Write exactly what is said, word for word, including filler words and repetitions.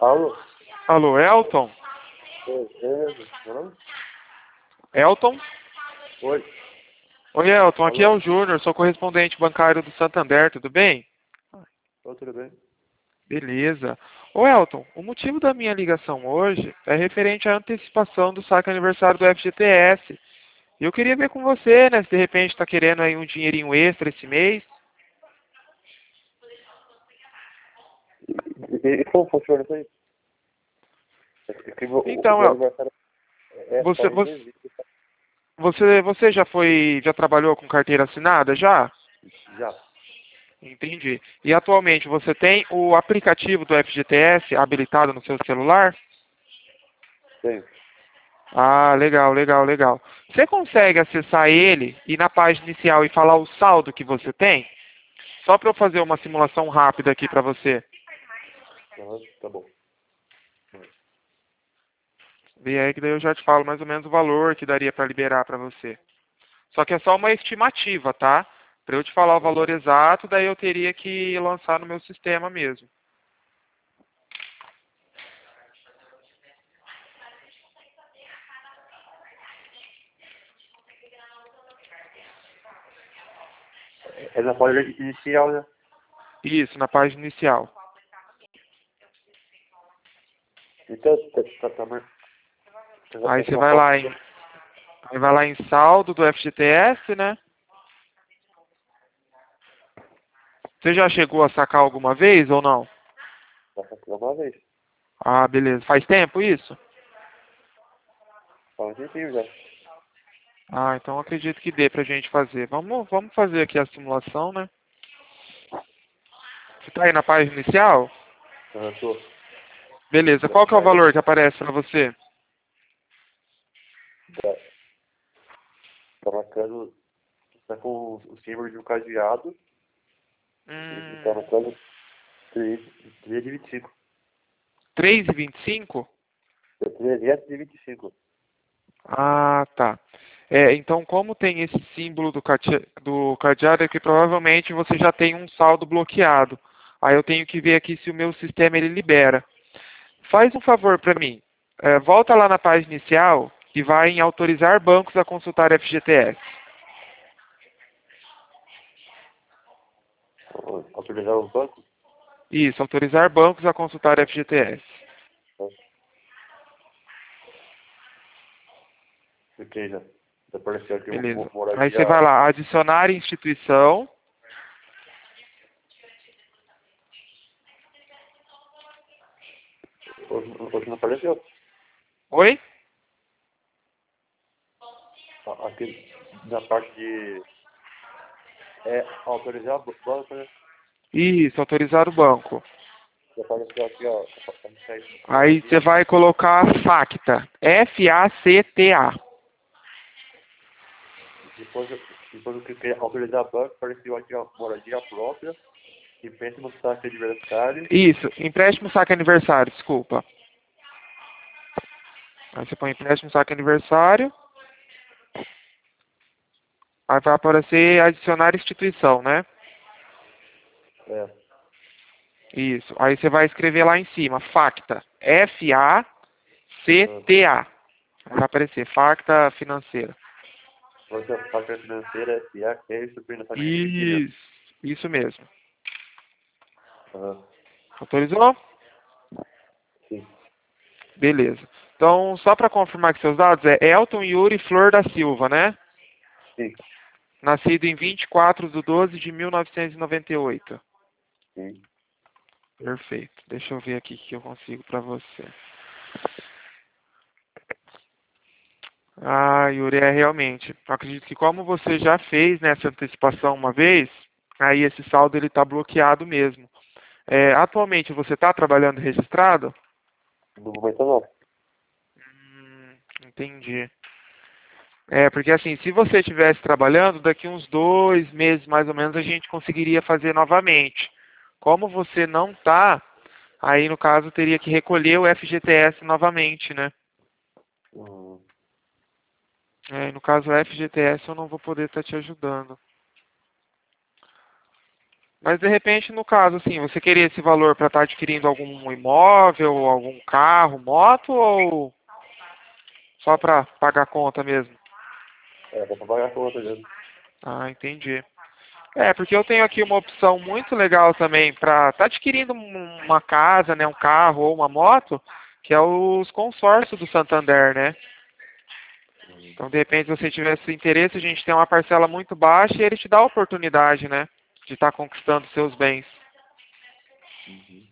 Alô? Alô, Elton? Beleza, meu nome? Elton? Oi. Oi, Elton, aqui é Alô? o Júnior, sou correspondente bancário do Santander, tudo bem? Oi, tudo bem? Beleza. Ô, Elton, o motivo da minha ligação hoje é referente à antecipação do saque aniversário do F G T S. E eu queria ver com você, né, se de repente está querendo aí um dinheirinho extra esse mês. E, e como funciona isso aí? É que o, o Então, meu Elton, aniversário é só você, em você, dezembro. você, você já foi, já trabalhou com carteira assinada, já? Já. Entendi. E atualmente você tem o aplicativo do F G T S habilitado no seu celular? Tenho. Ah, legal, legal, legal. Você consegue acessar ele e na página inicial e falar o saldo que você tem? Só para eu fazer uma simulação rápida aqui para você. Aham, tá bom. Vê aí que daí eu já te falo mais ou menos o valor que daria para liberar para você. Só que é só uma estimativa, tá? Para eu te falar o valor Aham. exato, daí eu teria que lançar no meu sistema mesmo. É na página inicial, né? Isso, na página inicial. Então, tá, tá, tá, mas... Aí É você uma vai foto... lá em, aí vai lá em saldo do F G T S, né? Você já chegou a sacar alguma vez ou não? Passa aqui uma vez. Ah, beleza. Faz tempo isso? Faz um tempinho já. Ah, então eu acredito que dê pra gente fazer. Vamos, vamos fazer aqui a simulação, né? Você tá aí na página inicial? Aham, tô. Beleza. Já Qual que é o vai, valor que aparece pra você? já, tá marcando... Tá com o símbolo de um cadeado e, e tá Hum, marcando três e vinte e cinco. três e vinte e cinco? trezentos e vinte e cinco. Ah, tá. É, então, como tem esse símbolo do, cate- do cadeado, é que provavelmente você já tem um saldo bloqueado. Aí eu tenho que ver aqui se o meu sistema ele libera. Faz um favor para mim. É, volta lá na página inicial e vai em autorizar bancos a consultar F G T S. Autorizar o banco? Isso, autorizar bancos a consultar F G T S. Porque já, já apareceu aqui uma Beleza. mo- Aí você moradia. vai lá, adicionar instituição. Hoje, hoje não apareceu. Oi? A- Aqui na parte de é, autorizar o banco, né? Isso, autorizar o banco. Já apareceu aqui, ó. Como tá aí, Aí você moradia. vai colocar FACTA. F A C T A. Depois, eu- depois eu cliquei em autorizar banco, apareceu aqui, ó, moradia própria. Empréstimo taxa de adversário. Isso, empréstimo saque aniversário, desculpa. Aí você põe empréstimo saque aniversário. Aí vai aparecer adicionar instituição, né? É. Isso. Aí você vai escrever lá em cima, FACTA. F A C Ah, T A. Aí vai aparecer, FACTA financeira. Você taxa financeira, S A, que é isso, financiamento de investimento. Isso, isso mesmo. Aham. Autorizou? Sim. Beleza. Então, só para confirmar que seus dados, é Elton Yuri Flor da Silva, né? Sim. Nascido em vinte e quatro de doze de mil novecentos e noventa e oito. Sim. Perfeito. Deixa eu ver aqui o que eu consigo para você. Ah, Yuri, é realmente. Eu acredito que como você já fez nessa antecipação uma vez, aí esse saldo ele está bloqueado mesmo. É, atualmente você está trabalhando registrado? No momento não. Hum, entendi. É, porque assim, se você estivesse trabalhando, daqui uns dois meses mais ou menos a gente conseguiria fazer novamente. Como você não está, aí no caso teria que recolher o F G T S novamente, né? Hum. É, no caso o F G T S eu não vou poder estar te ajudando. Mas de repente, no caso, assim, você queria esse valor para estar adquirindo algum imóvel, algum carro, moto ou só para pagar a conta mesmo? É, dá pra pagar a conta mesmo. Ah, entendi. É, porque eu tenho aqui uma opção muito legal também para estar adquirindo um- uma casa, né, um carro ou uma moto, que é os consórcios do Santander, né? Uhum. Então, de repente, se você tiver esse interesse, a gente tem uma parcela muito baixa e ele te dá a oportunidade, né, de estar conquistando seus bens. Uhum.